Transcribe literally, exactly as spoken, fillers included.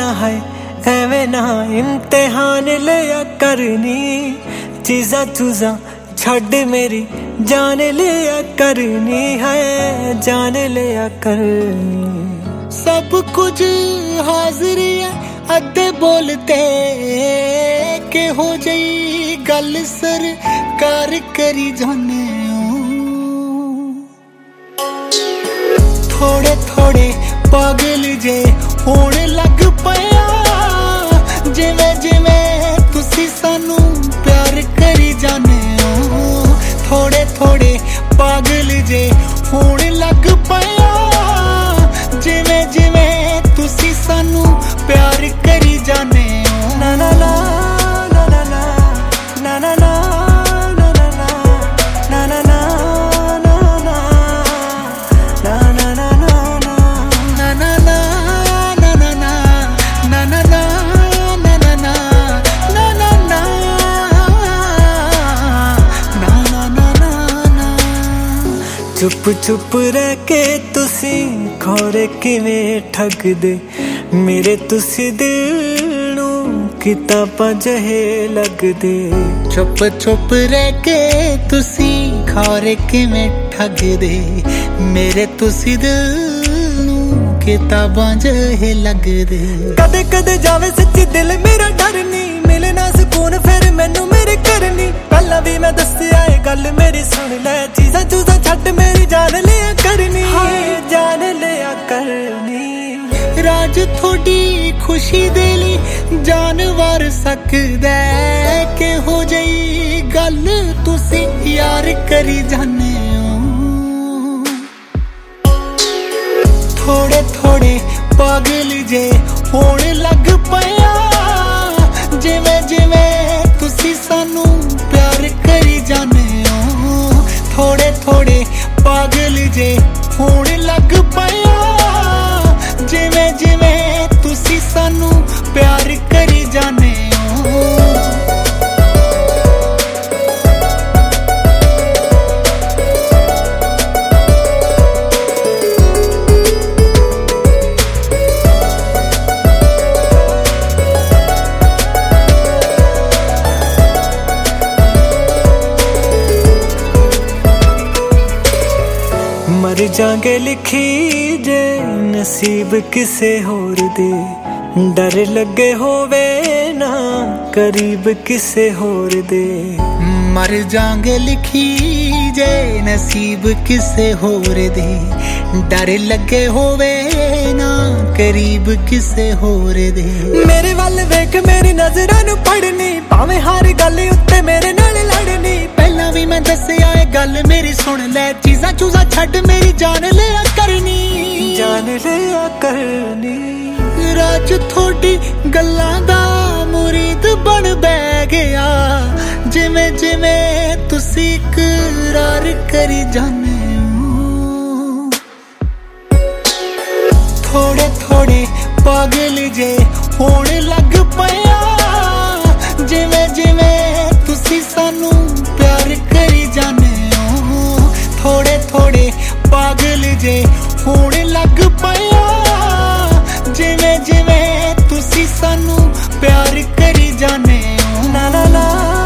है एवें ना इम्तिहान लिया करनी, चीज़ा चूज़ा छड़ मेरी जान लिया करनी है, जान लिया करनी। सब कुछ हाजिर है अद्धे बोलते के हो जाई गल सरकार करी जाने, थोड़े थोड़े पागल जे होने लग पया, जिवें जिवें तुसी सानू प्यार करी जाने हो। थोड़े थोड़े पागल जे होने लग पया, जिवें जिवें तुसी सानू प्यार करी जाने हो। ना ना ना ना ना ना ना ना चुप चुप रह के तुसी खोरे किवें ठग दे मेरे, तुसी दिल नू किताबां जहे लग दे। चुप चुप रह के तुसी खोरे किवें ठग दे मेरे, तुसी दिल नू किताबां जहे लग दे। कदे कदे जावे सच्ची दिल मेरा डर नी, मिले ना सुकून फिर मैनू मेरे करनी। पहला भी मैं दस्सिया ए गल मेरी सुन ले, चीज़ां चूज़ां छड्ड मेरी जान लिया करनी, जान लिया करनी। राज थोड़ी खुशी दे ली जान वार सकदा के हो जाई गल तुसी यार करी जाने हो। थोड़े थोड़े पागल जे होने लग पया, जिवें जिवें तुसी सानू प्यार करी जाने हो। थोड़े थोड़े पागल जे होने लग पया, जिवें जिवें तुसी सानू प्यार करी जाने हो। मर जांगे लिखी जे नसीब किसे होर दे, डर लगे होवे ना करीब किसे होर दे। मर जांगे लिखी जे नसीब किसे होर दे, डर लगे होवे ना करीब किसे होर दे। मेरे वाल वेख मेरी नजरां नू पढ़नी, भावें हर गल उत्ते मेरे नाल लड़नी। पहला भी मैं दस्सिया ए गल मेरी सुन ले, चीज़ां चूज़ां छड्ड मेरी जान लिया करनी, जान लिया करनी। राज थोड़ी गल्लां दा मुरीद बन बैठ गया, जिवें जिवें तुसी इकरार करी जाने हो। थोड़े थोड़े पागल जे होने लग पया, जिवें जिवें तुसी सानू प्यार करी जाने हो। थोड़े थोड़े पागल जे होने लग पया, जिवें जिवें तुसी सानू प्यार करी जाने हो। ना ना ना